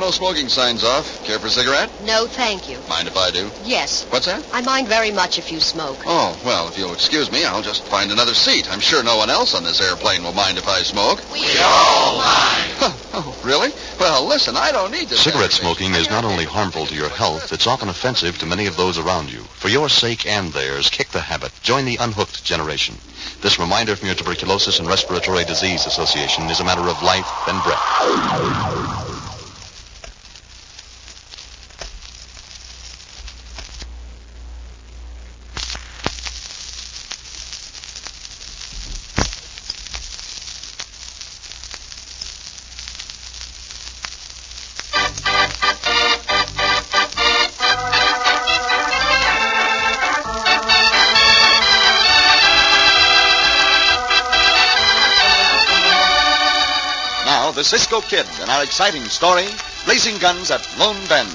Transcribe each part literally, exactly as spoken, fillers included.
no smoking signs off. Care for a cigarette? No, thank you. Mind if I do? Yes. What's that? I mind very much if you smoke. Oh, well, if you'll excuse me, I'll just find another seat. I'm sure no one else on this airplane will mind if I smoke. We all mind. Oh, really? Well, listen, I don't need this. Cigarette smoking is not only harmful to your health, it's often offensive to many of those around you. For your sake and theirs, kick the habit. Join the unhooked generation. This reminder from your Tuberculosis and Respiratory Disease Association is a matter of life and breath. The Cisco Kid and our exciting story, Blazing Guns at Lone Bend.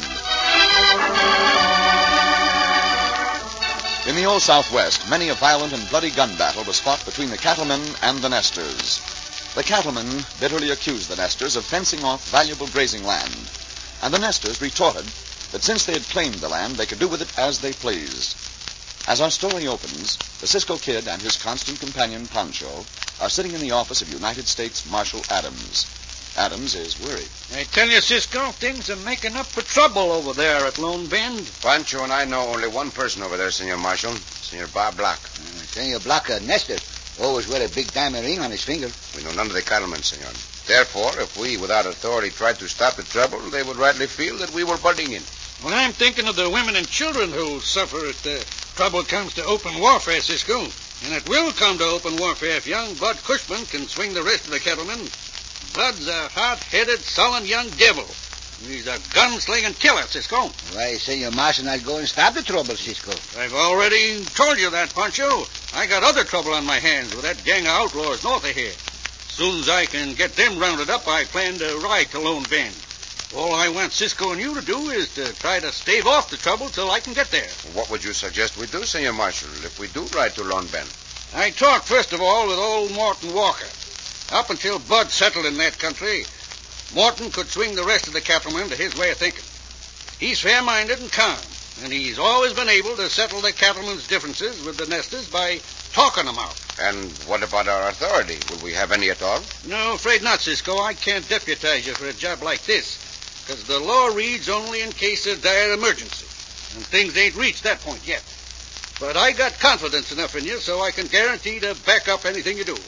In the old Southwest, many a violent and bloody gun battle was fought between the cattlemen and the nesters. The cattlemen bitterly accused the nesters of fencing off valuable grazing land, and the nesters retorted that since they had claimed the land, they could do with it as they pleased. As our story opens, the Cisco Kid and his constant companion, Pancho, are sitting in the office of United States Marshal Adams. Adams is worried. I tell you, Cisco, things are making up for trouble over there at Lone Bend. Pancho and I know only one person over there, Senor Marshal. Senor Bob Black. Uh, Senor Black, uh, Nestor, always wear a big diamond ring on his finger. We know none of the cattlemen, Senor. Therefore, if we, without authority, tried to stop the trouble, they would rightly feel that we were butting in. Well, I'm thinking of the women and children who'll suffer if the trouble comes to open warfare, Cisco. And it will come to open warfare if young Bud Cushman can swing the rest of the cattlemen. Bud's a hot-headed, sullen young devil. He's a gunslinging killer, Cisco. Why, Senor Marshal not go and stop the trouble, Cisco? I've already told you that, Pancho. I got other trouble on my hands with that gang of outlaws north of here. As soon as I can get them rounded up, I plan to ride to Lone Bend. All I want Cisco and you to do is to try to stave off the trouble till I can get there. What would you suggest we do, Senor Marshal, if we do ride to Lone Bend? I talked, first of all, with old Morton Walker. Up until Bud settled in that country, Morton could swing the rest of the cattlemen to his way of thinking. He's fair-minded and calm, and he's always been able to settle the cattlemen's differences with the nesters by talking them out. And what about our authority? Will we have any at all? No, afraid not, Cisco. I can't deputize you for a job like this, because the law reads only in case of dire emergency, and things ain't reached that point yet. But I got confidence enough in you so I can guarantee to back up anything you do.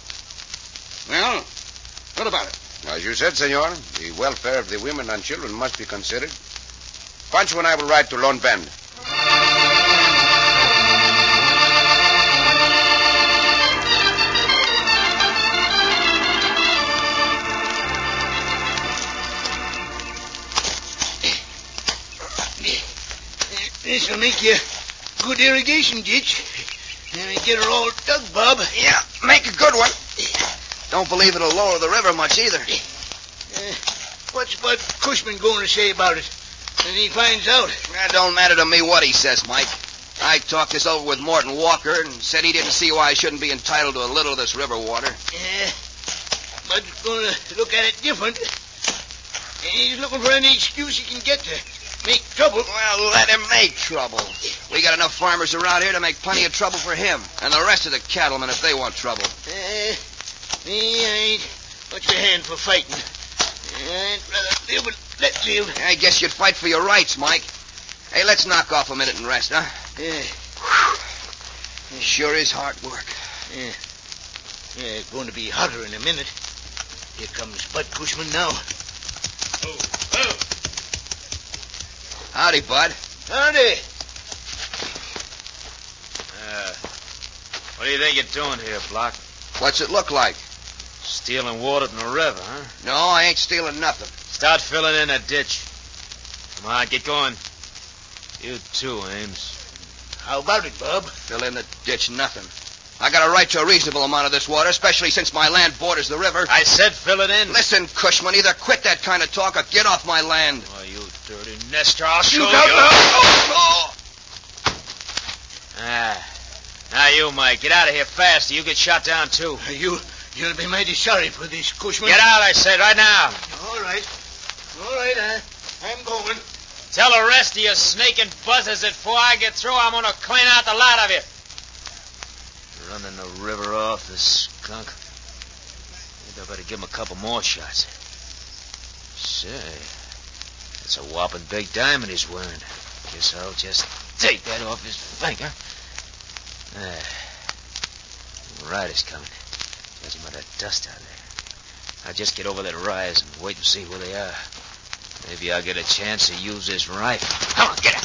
Well, what about it? As you said, Senor, the welfare of the women and children must be considered. Pancho and I will ride to Lone Bend. This will make you a good irrigation ditch. And get her all dug, Bob. Yeah, make a good one. Don't believe it'll lower the river much either. Uh, what's Bud Cushman going to say about it when he finds out? That don't matter to me what he says, Mike. I talked this over with Morton Walker and said he didn't see why I shouldn't be entitled to a little of this river water. Yeah, Bud's going to look at it different. He's looking for any excuse he can get to make trouble. Well, let him make trouble. We got enough farmers around here to make plenty of trouble for him and the rest of the cattlemen if they want trouble. Uh, me, I ain't much of a hand for fighting. I'd rather live and let live. I guess you'd fight for your rights, Mike. Hey, let's knock off a minute and rest, huh? Yeah. Whew. It sure is hard work. Yeah. Yeah, it's going to be hotter in a minute. Here comes Bud Cushman now. Oh, oh. Howdy, Bud. Howdy. Uh, what do you think you're doing here, Block? What's it look like? Stealing water from the river, huh? No, I ain't stealing nothing. Start filling in a ditch. Come on, get going. You too, Ames. How about it, Bob? Fill in the ditch, nothing. I got a right to a reasonable amount of this water, especially since my land borders the river. I said fill it in. Listen, Cushman, either quit that kind of talk or get off my land. Oh, you dirty nester, I'll show You you. don't know. Oh, oh. Ah. Now you, Mike, get out of here fast or you get shot down, too. You, you'll be mighty sorry for this, Cushman. Get out, I said, right now. All right. All right, I, Tell the rest of you snaking buzzers that before I get through, I'm going to clean out the lot of you. Running the river off, the skunk. Maybe I better give him a couple more shots. Say, that's a whopping big diamond he's wearing. Guess I'll just take that off his finger. There. The rider's coming. Judging by that dust out there. I'll just get over that rise and wait and see where they are. Maybe I'll get a chance to use this rifle. Come on, get up.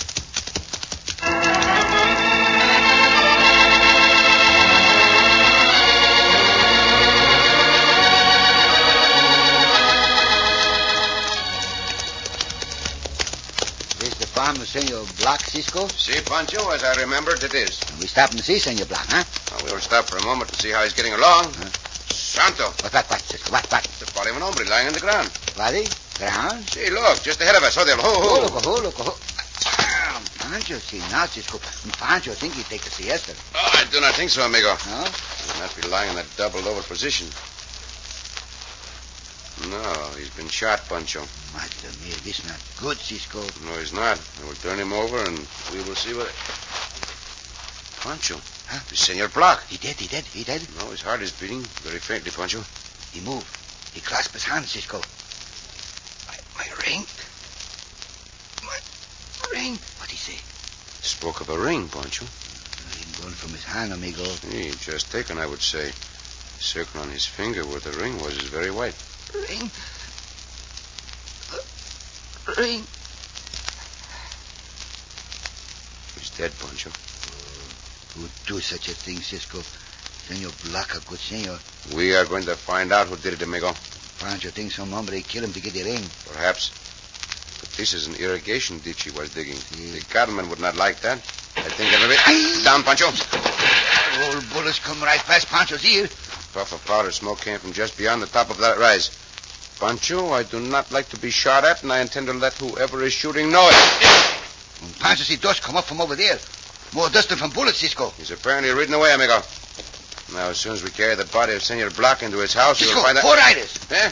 This the farm of Senor Block, Cisco? See, Pancho, as I remembered, it is. We stopped to see Senor Block, huh? Well, we'll stop for a moment to see how he's getting along. Huh? Santo. What, what, what, Cisco? What, what? The body of an hombre lying on the ground. Body? Ground? See, look, just ahead of us. Oh, there. Ho, ho. Oh, look, oh, look, oh. Pancho, see, now, Cisco. Pancho, think he'd take a siesta. Oh, I do not think so, amigo. No? He will not be lying in that doubled-over position. No, he's been shot, Pancho. Madre mia, this not good, Cisco. No, he's not. I will turn him over, and we will see what... Pancho. Huh? The Senor Block. He dead, he dead, he dead? No, his heart is beating very faintly, Pancho. He moved. He clasped his hand, Cisco. My, my ring? My ring? What'd he say? Spoke of a ring, Pancho. A ring gone from his hand, amigo. He just taken, I would say. The circle on his finger where the ring was is very white. Ring? Uh, ring? He's dead, Pancho. Who would do such a thing, Cisco? Senor Block, a good senor. We are going to find out who did it, amigo. Pancho thinks some hombre killed him to get the ring. Perhaps. But this is an irrigation ditch he was digging. Yeah. The cattleman would not like that. I think a little bit. Down, Pancho. Old bullets come right past Pancho's ear. A puff of powder smoke came from just beyond the top of that rise. Pancho, I do not like to be shot at, and I intend to let whoever is shooting know it. When Pancho see dust come up from over there. More dust than from bullets, Cisco. He's apparently ridden away, amigo. Now, as soon as we carry the body of Senor Block into his house, Cisco, we will find out... four riders. Eh?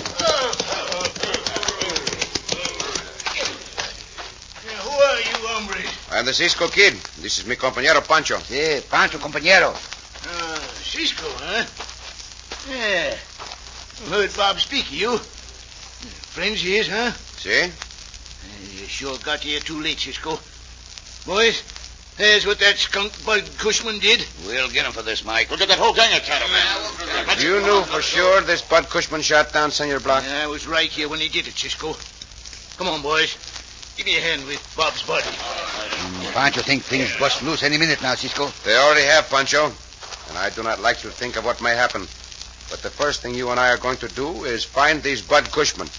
Yeah, who are you, hombre? I'm the Cisco Kid. This is mi compañero, Pancho. Yeah, Pancho, compañero. Uh, Cisco, huh? Yeah. Heard Bob speak of you. Friends he is, huh? See? You sure got here too late, Cisco. Boys, there's what that skunk Bud Cushman did. We'll get him for this, Mike. Look at that whole gang of cattlemen. You knew for sure this Bud Cushman shot down Senor Block? Yeah, I was right here when he did it, Cisco. Come on, boys. Give me a hand with Bob's body. Mm, Pancho think things bust loose any minute now, Cisco. They already have, Pancho. And I do not like to think of what may happen. But the first thing you and I are going to do is find these Bud Cushman.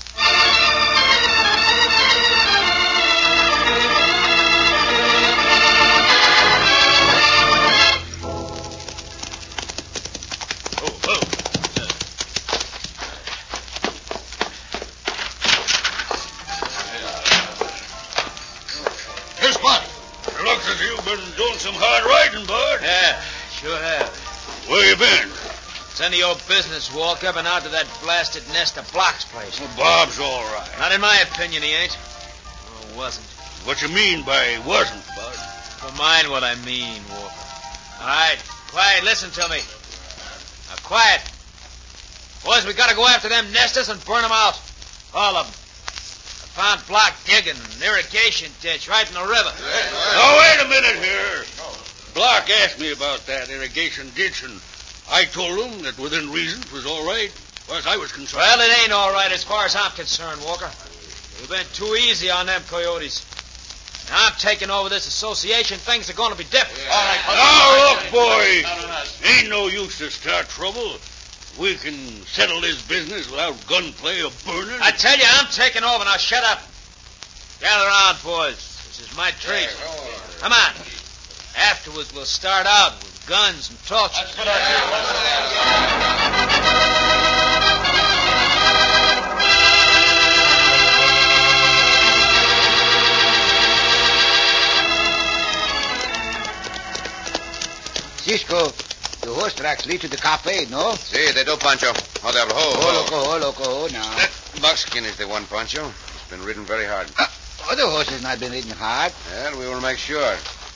Some hard riding, Bud. Yeah, sure have. Where you been? It's any old business, Walker. I've been out to that blasted nest of Block's place. Well, Bob's all right. Not in my opinion, he ain't. Or wasn't. What you mean by wasn't, Bud? Don't mind what I mean, Walker. All right, quiet, listen to me. Now, quiet. Boys, we gotta go after them nesters and burn them out. All of them. I found Block digging an irrigation ditch right in the river. Now, wait a minute here. Block asked me about that irrigation ditch, and I told him that within reason it was all right, as far as I was concerned. Well, it ain't all right as far as I'm concerned, Walker. We've been too easy on them coyotes. Now I'm taking over this association. Things are going to be different. All right. Now, look, boy. Ain't no use to start trouble. We can settle this business without gunplay or burning. I tell you, I'm taking over. Now shut up. Gather around, boys. This is my treat. Come on. Afterwards, we'll start out with guns and torches. Cisco, the horse tracks lead to the cafe, no? See, they do, Pancho. Oh, they'll ho, Oh, ho. loco, oh, loco, oh, now. That buckskin is the one, Pancho. It's been ridden very hard. Uh, Other horses not been eating hard. Well, we will make sure.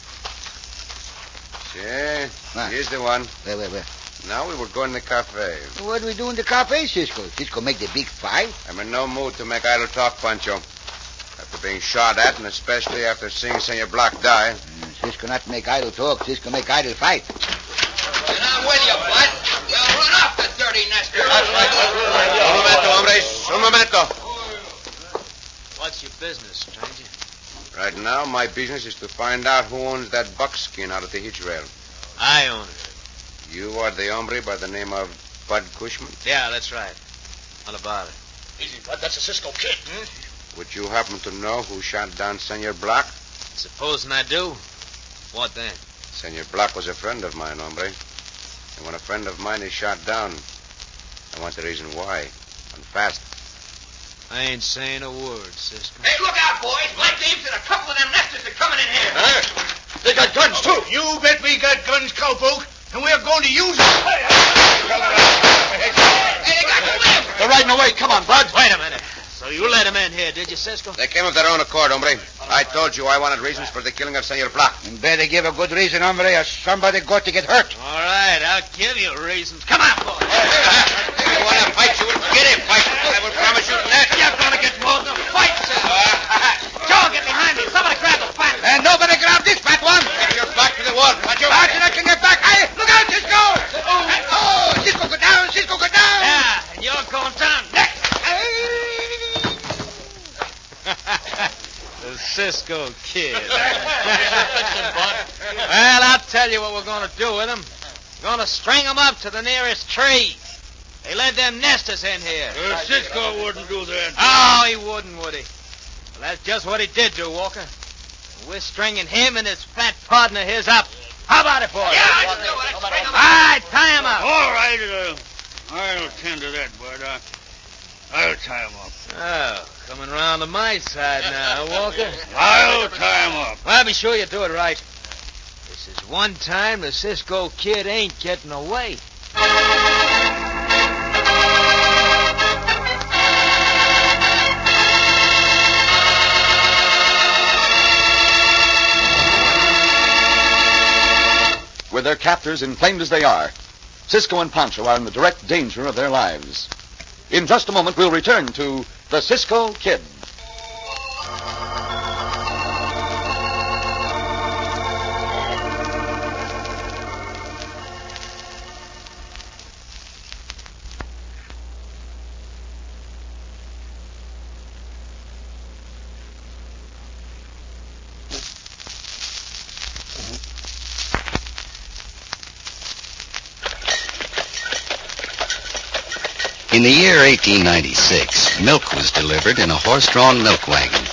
See, Ah. here's the one. Where, where, where? Now we will go in the cafe. What do we do in the cafe, Cisco? Cisco make the big fight? I'm in no mood to make idle talk, Pancho. After being shot at, and especially after seeing Senor Block die. Mm, Cisco not make idle talk. Cisco make idle fight. And I'm with you, bud. We'll run off the dirty nester. Un momento, hombres. Un momento. What's your business, stranger? Right now, my business is to find out who owns that buckskin out of the hitch rail. I own it. You are the hombre by the name of Bud Cushman? Yeah, that's right. What about it? Easy, Bud. That's a Cisco kid. Hmm? Would you happen to know who shot down Senor Block? Supposing I do, what then? Senor Block was a friend of mine, hombre. And when a friend of mine is shot down, I want the reason why. And fast. I ain't saying a word, Cisco. Hey, look out, boys. Black Dave's and a couple of them nesters are coming in here. Huh? They got guns, too. You bet we got guns, cowpoke. And we're going to use them. Hey, Hey, they got the whip. They're riding away. Come on, Bud. Wait a minute. So you let him in here, did you, Cisco? They came of their own accord, hombre. I told you I wanted reasons for the killing of Senor Block. And better give a good reason, hombre, or somebody got to get hurt. All right, I'll give you reasons. Come on, boy. If you want to fight, you will get him fight. I will promise you that. You're going to get more than a fight, Cisco. Joe, get behind me. Somebody grab the fat. And nobody grab this fat one. Get your back to the wall. Pancho. Back and I can get back. Hey, look out, Cisco. Oh, Cisco, go down. Cisco, go down. Yeah, and you're going down next. The Cisco Kid. Well, I'll tell you what we're going to do with him. We're going to string him up to the nearest tree. They let them nesters in here. Uh, Cisco wouldn't do that. Oh, he wouldn't, would he? Well, that's just what he did do, Walker. We're stringing him and his fat partner his up. How about it, boys? Yeah, I just know what. Let's string 'em All up. right, tie him up. All right, uh, I'll tend to that, Bud. Uh, I'll tie him up. Oh, coming around to my side now, huh, Walker? I'll tie him up. Well, be sure you do it right. This is one time the Cisco Kid ain't getting away. With their captors inflamed as they are, Cisco and Pancho are in the direct danger of their lives. In just a moment, we'll return to the Cisco Kid. In the year eighteen ninety-six, milk was delivered in a horse-drawn milk wagon.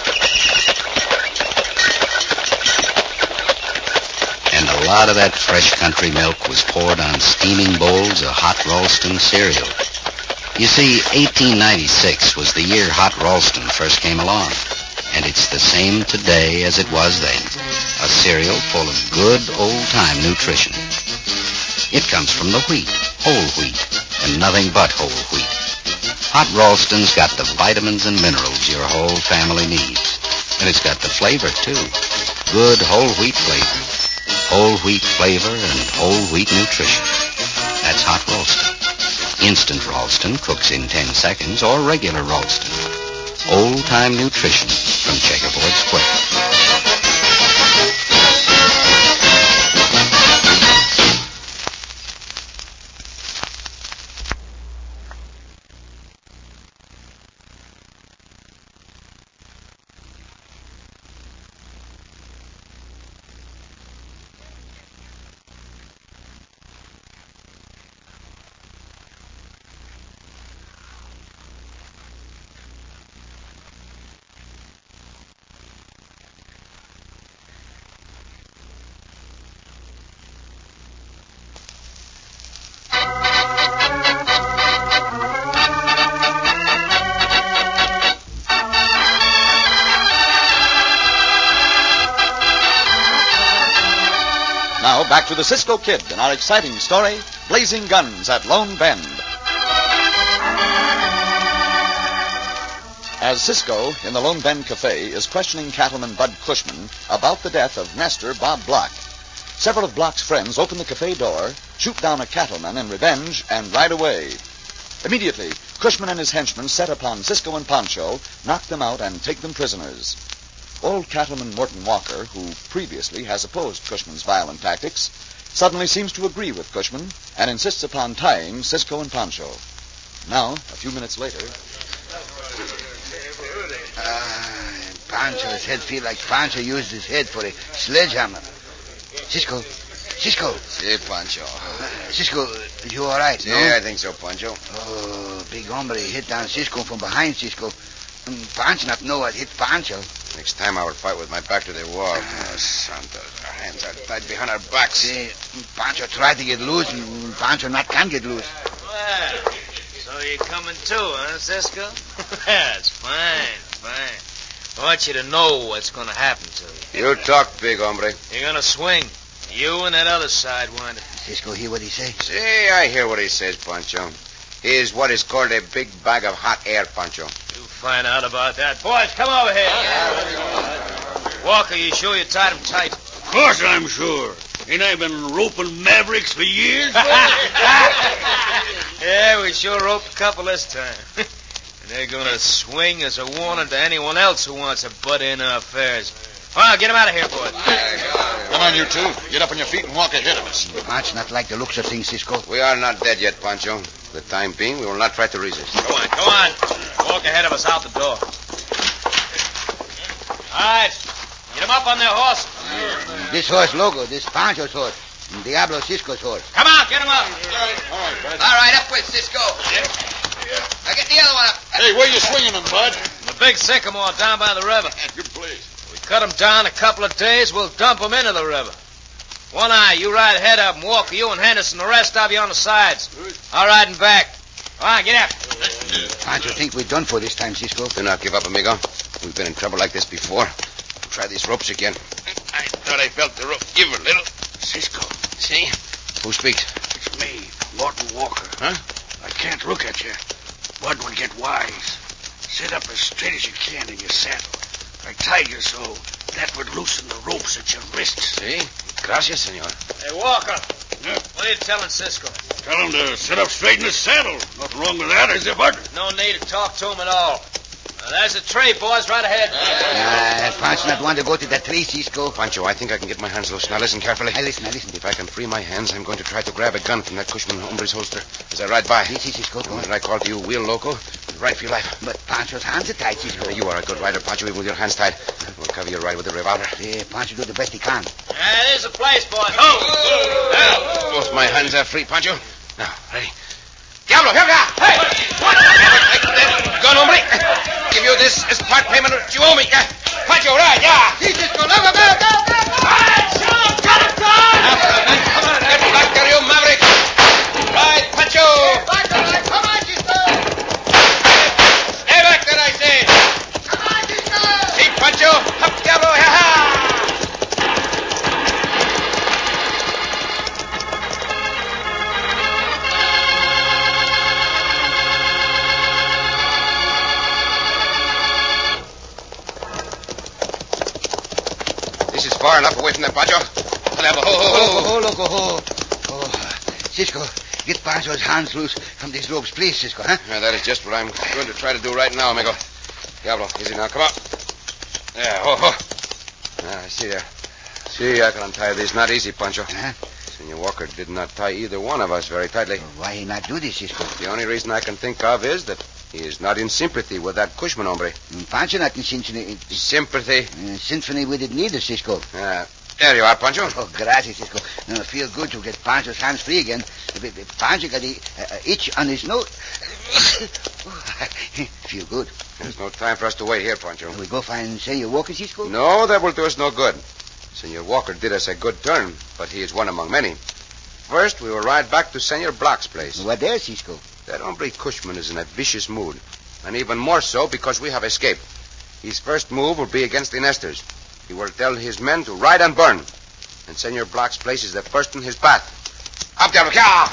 And a lot of that fresh country milk was poured on steaming bowls of hot Ralston cereal. You see, eighteen ninety-six was the year hot Ralston first came along. And it's the same today as it was then. A cereal full of good old-time nutrition. It comes from the wheat, whole wheat, and nothing but whole wheat. Hot Ralston's got the vitamins and minerals your whole family needs. And it's got the flavor, too. Good whole wheat flavor. Whole wheat flavor and whole wheat nutrition. That's Hot Ralston. Instant Ralston cooks in ten seconds, or regular Ralston. Old-time nutrition from Checkerboard Square. Now, back to the Cisco Kid and our exciting story, Blazing Guns at Lone Bend. As Cisco, in the Lone Bend Cafe, is questioning cattleman Bud Cushman about the death of Nestor Bob Block, several of Block's friends open the cafe door, shoot down a cattleman in revenge, and ride away. Immediately, Cushman and his henchmen set upon Cisco and Pancho, knock them out, and take them prisoners. Old cattleman Morton Walker, who previously has opposed Cushman's violent tactics, suddenly seems to agree with Cushman and insists upon tying Cisco and Pancho. Now, a few minutes later... Ah, Pancho's head feel like Pancho used his head for a sledgehammer. Cisco, Cisco. Si, Pancho. Uh, Cisco, you all right, no? Yeah, I think so, Pancho. Oh, big hombre hit down Cisco from behind, Cisco. And Pancho not know what hit Pancho. Next time I will fight with my back to the wall. Oh, Santos, our hands are tied behind our backs. See, Pancho tried to get loose, and Pancho not can get loose. Well, so you're coming too, huh, Cisco? That's fine, fine. I want you to know what's going to happen to you. You talk big, hombre. You're going to swing. You and that other sidewinder. Cisco hear what he say? See, I hear what he says, Pancho. He is what is called a big bag of hot air, Pancho. You find out about that. Boys, come over here. Walker, you sure you tied him tight? Of course I'm sure. Ain't I been roping mavericks for years? Yeah, we sure roped a couple this time. And they're going to swing as a warning to anyone else who wants to butt in our affairs. Well, get him out of here, boys. Come on, you two. Get up on your feet and walk ahead of us. Pancho not like the looks of things, Cisco. We are not dead yet, Pancho. For the time being, we will not try to resist. Go on, go on. Walk ahead of us out the door. All right. Get them up on their horse. Mm, this horse, Logo, this Pancho's horse. And Diablo Cisco's horse. Come on, get them up. All right, up with Cisco. Now get the other one up. Hey, where you swinging them, Bud? The big sycamore down by the river. Good place. We cut them down a couple of days, we'll dump them into the river. One Eye, you ride ahead of them. Walker, you and Henderson, the rest of you on the sides. I'll ride in back. All right, get up. Pancho think we're done for this time, Cisco. Do not give up, amigo. We've been in trouble like this before. We'll try these ropes again. I thought I felt the rope give a little. Cisco. See? Who speaks? It's me, Morton Walker. Huh? I can't look at you. Bud would get wise. Sit up as straight as you can in your saddle. I tied you so that would loosen the ropes at your wrists. See? Gracias, senor. Hey, Walker. Yeah. What are you telling Cisco? Tell him to sit up straight in his saddle. Nothing wrong with that, is there, Bud? No need to talk to him at all. Now, there's a tree, boys, right ahead. Ah, Pancho not want to go to that tree, Cisco. Pancho, I think I can get my hands loose. Now listen carefully. Now listen, now listen. If I can free my hands, I'm going to try to grab a gun from that Cushman hombre's holster as I ride by. Yes, yes, Cisco. And when I call to you, wheel loco, ride for your life. But Pancho's hands are tied, Cisco. You are a good rider, Pancho, even with your hands tied. We'll cover your ride with the revolver. Yeah, Pancho do the best he can. Yeah, there's a place, boys. Oh! Now, both my hands are free, Pancho. Now, ready? Diablo, here we are! Hey! Gun, hombre! Give you this as part payment that you owe me. Yeah. Pancho, ride, yeah! Sí, Cisco, go, go, go, go, go! Pancho, got it done! Now, come on, get back there, you maverick! Ride, Pancho! Come on, Cisco! Stay back there, I say! Come on, Cisco! See, Pancho! Up, Diablo, ha-ha! This is far enough away from that, Pancho. I'll have a ho, ho, ho. Oh, oh, loco, ho. Oh, Cisco, get Pancho's hands loose from these ropes, please, Cisco, huh? Yeah, that is just what I'm going to try to do right now, amigo. Diablo, easy now. Come on. Yeah, ho, ho. Ah, I see there. See, I can untie these. Not easy, Pancho. Huh? Senor Walker did not tie either one of us very tightly. Why he not do this, Cisco? The only reason I can think of is that he is not in sympathy with that Cushman hombre. Mm, Pancho not in symphony. Sympathy? Uh, symphony with it neither, Cisco. Uh, there you are, Pancho. Oh, gracias, Cisco. No, feel good to get Pancho's hands free again. Pancho got the uh, itch on his nose. Feel good. There's no time for us to wait here, Pancho. We go find Senor Walker, Cisco? No, that will do us no good. Senor Walker did us a good turn, but he is one among many. First, we will ride back to Senor Block's place. What there, Cisco? That hombre Cushman is in a vicious mood, and even more so because we have escaped. His first move will be against the Nesters. He will tell his men to ride and burn, and Senor Block's place is the first in his path. Up there, yeah!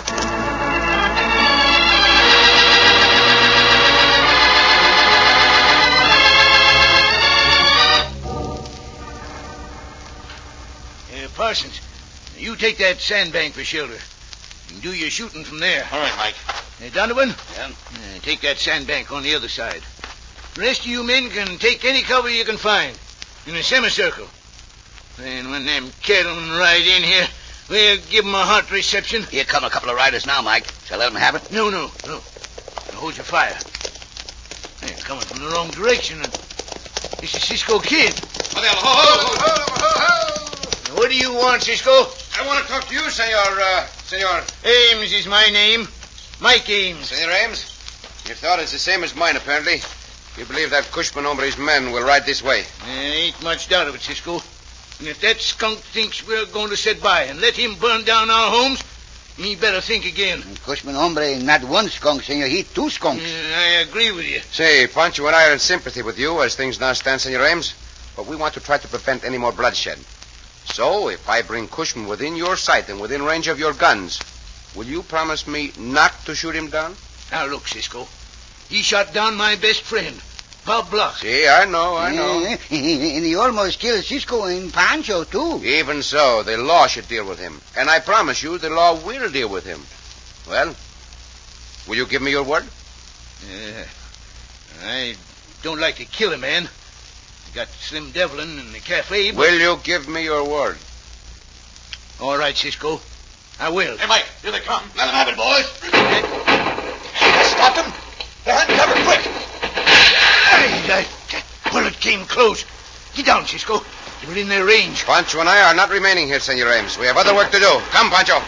Uh, Parsons, you take that sandbank for shelter. And do your shooting from there. All right, Mike. Uh, Donovan? Yeah? Uh, take that sandbank on the other side. The rest of you men can take any cover you can find in a semicircle. And when them cattlemen ride in here, we'll give them a hot reception. Here come a couple of riders now, Mike. Shall I let them have it? No, no, no. Now hold your fire. They're coming from the wrong direction. And this is Cisco Kid. Ho, ho, ho, ho, ho. What do you want, Cisco? I want to talk to you, senor, uh, senor. Ames is my name. Mike Ames. Senor Ames? Your thought is the same as mine, apparently. You believe that Cushman hombre's men will ride this way? There ain't much doubt of it, Cisco. And if that skunk thinks we're going to sit by and let him burn down our homes, he better think again. Cushman hombre, not one skunk, senor. He two skunks. Uh, I agree with you. Say, Pancho and I are in sympathy with you as things now stand, Senor Ames. But we want to try to prevent any more bloodshed. So, if I bring Cushman within your sight and within range of your guns, will you promise me not to shoot him down? Now, look, Cisco. He shot down my best friend, Bob Block. See, I know, I know. Uh, and he almost killed Cisco and Pancho, too. Even so, the law should deal with him. And I promise you the law will deal with him. Well, will you give me your word? Uh, I don't like to kill a man. I got Slim Devlin in the cafe. But... Will you give me your word? All right, Cisco. I will. Hey, Mike, here they come. Let them have it, boys. Stop them. They're hunting cover, quick. Hey, that, that bullet came close. Get down, Cisco. We're in their range. Pancho and I are not remaining here, Senor Ames. We have other work to do. Come, Pancho.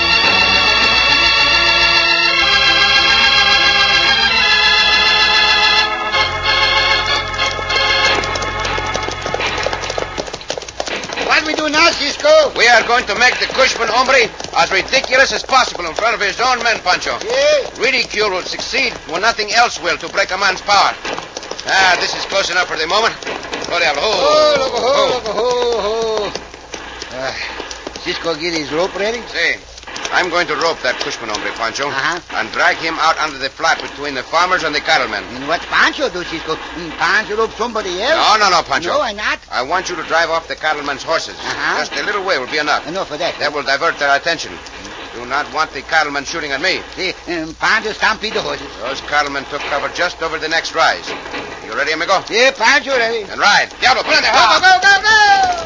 What we do now, Cisco? We are going to make the Cushman hombre as ridiculous as possible in front of his own men, Pancho. Yeah. Ridicule will succeed when nothing else will to break a man's power. Ah, this is close enough for the moment. Oh, diablo. Oh, Oh, look, oh, look, oh, oh. Uh, Cisco get his rope ready? See, I'm going to rope that Cushman hombre, Pancho, Uh-huh. and drag him out under the flat between the farmers and the cattlemen. And what Pancho do, Cisco? Mm, Pancho rope somebody else? No, no, no, Pancho. No, why not? I want you to drive off the cattlemen's horses. Uh-huh. Just a little way will be enough. Enough for that. That will divert their attention. Do not want the cattlemen shooting at me. See, um, Pancho stampede the horses. Those cattlemen took cover just over the next rise. You ready, amigo? Yeah, Pancho ready. Then ride. Diablo, put in there. Go, go, go, go, go!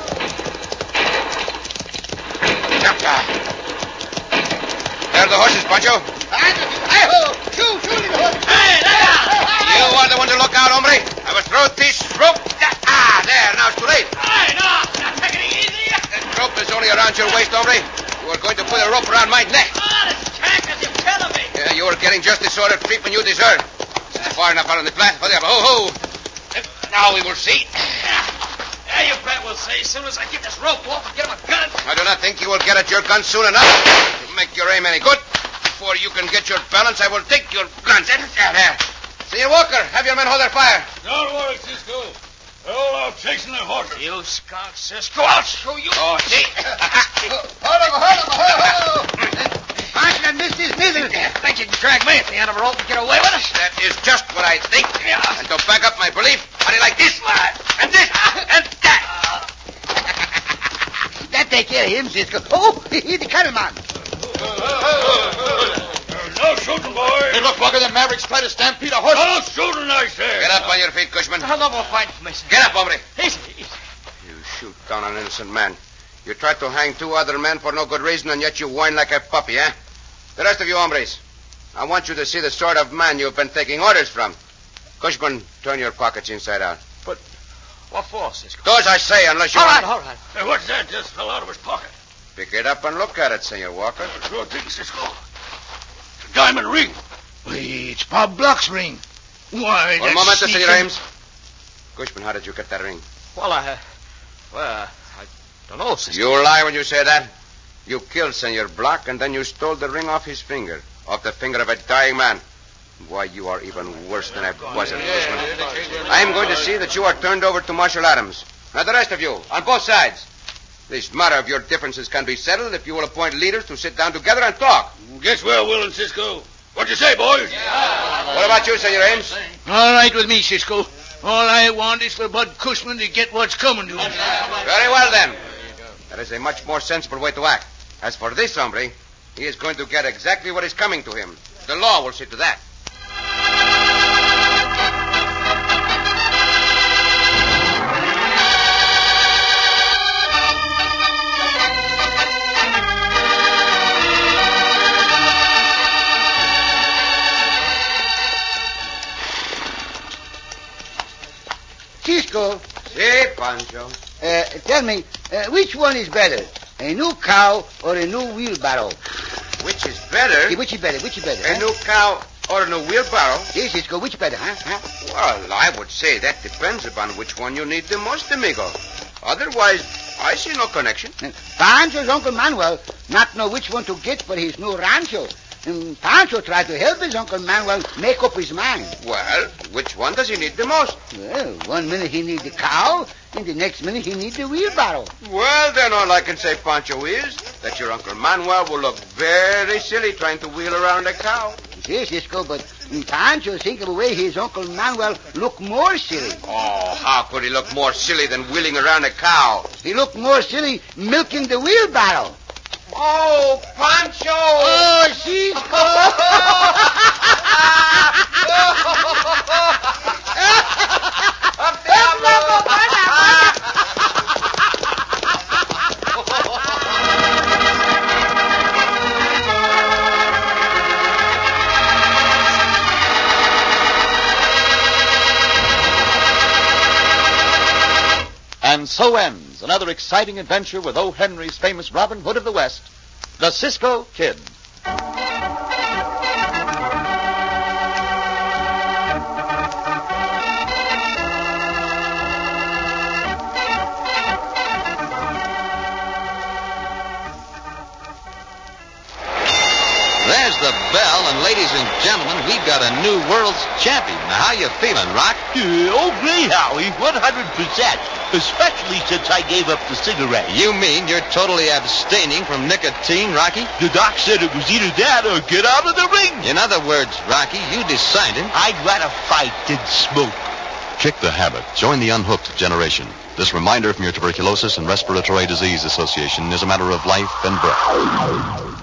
There are the horses, Pancho. Pancho, hi-ho! Shoot, shoot the horses. Hey, lay down! You are the one to look out, hombre. I will throw this rope. Ah, there. Now it's too late. Hey, no! Now take it easy! That rope is only around your waist, hombre. You are going to put a rope around my neck. Oh, this Chancas, you're killing me! Yeah, you are getting just the sort of treatment you deserve. This is far enough out on the flat. Oh, ho, ho. Now we will see. Yeah, you bet we'll see. As soon as I get this rope off and get him a gun. I do not think you will get at your gun soon enough to make your aim any good. Before you can get your balance, I will take your guns. There, there. Senor Walker, have your men hold their fire. Don't worry, Cisco. They're all out chasing their horses. You skunk, Cisco. I'll show you. Oh, see? Hold on, hold on, hold on. Pancho done missed his middle. Think you can drag me at the end of a rope and get away with it? That is just what I think. And to back up my belief, how do you like this? And this? And that? That take care of him, Cisco. Oh, he's the cattleman. No shooting, boys. Hey, look, Walker, the Mavericks try to stampede a horse. No shooting, I say. Get up on your feet, Cushman. I'll no more fight for me. Get up, hombre. Easy, easy. You shoot down an innocent man. You tried to hang two other men for no good reason, and yet you whine like a puppy, eh? The rest of you hombres, I want you to see the sort of man you've been taking orders from. Cushman, turn your pockets inside out. But what for, Cisco? Those I say, unless you All want... right, all right. Hey, what's that just fell out of his pocket? Pick it up and look at it, Senor Walker. Sure thing, Cisco. It's a diamond ring. Why, it's Bob Block's ring. Why, One that moment, sneaking- Senor Ames. Cushman, how did you get that ring? Well, I... Well, I don't know, Cisco. You lie when you say that. You killed Senor Block, and then you stole the ring off his finger. Off the finger of a dying man. Why, you are even worse than I was at Cushman. I am going to see that you are turned over to Marshal Adams. Now, the rest of you, on both sides. This matter of your differences can be settled if you will appoint leaders to sit down together and talk. Guess we're willing, Cisco. What you say, boys? What about you, Senor Ames? All right with me, Cisco. All I want is for Bud Cushman to get what's coming to him. Very well, then. That is a much more sensible way to act. As for this hombre, he is going to get exactly what is coming to him. The law will see to that. Cisco, Si, Pancho. uh, tell me, uh, which one is better? A new cow or a new wheelbarrow? Which is better? Okay, which is better? Which is better? A huh? new cow or a new wheelbarrow? Yes, Cisco, which better, huh? huh? Well, I would say that depends upon which one you need the most, amigo. Otherwise, I see no connection. Uh, Pancho's Uncle Manuel not know which one to get for his new rancho. And Pancho tried to help his Uncle Manuel make up his mind. Well, which one does he need the most? Well, one minute he need the cow, and the next minute he need the wheelbarrow. Well, then all I can say, Pancho, is that your Uncle Manuel will look very silly trying to wheel around a cow. Yes, Cisco, but Pancho think of a way his Uncle Manuel look more silly. Oh, how could he look more silly than wheeling around a cow? He look more silly milking the wheelbarrow. Oh, Pancho! Oh, Cisco! And so ends another exciting adventure with O. Henry's famous Robin Hood of the West, the Cisco Kid. There's the bell, and ladies and gentlemen, we've got a new world's champion. Now, how you feeling, Rock? Uh, oh, great, Howie, one hundred percent. Especially since I gave up the cigarette. You mean you're totally abstaining from nicotine, Rocky? The doc said it was either that or get out of the ring. In other words, Rocky, you decided... I'd rather fight than smoke. Kick the habit. Join the unhooked generation. This reminder from your Tuberculosis and Respiratory Disease Association is a matter of life and breath.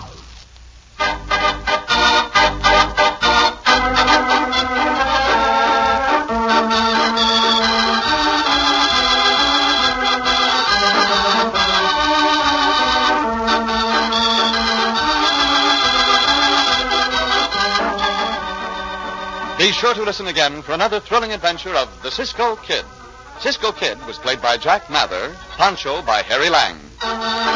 Be sure to listen again for another thrilling adventure of the Cisco Kid. Cisco Kid was played by Jack Mather, Pancho by Harry Lang.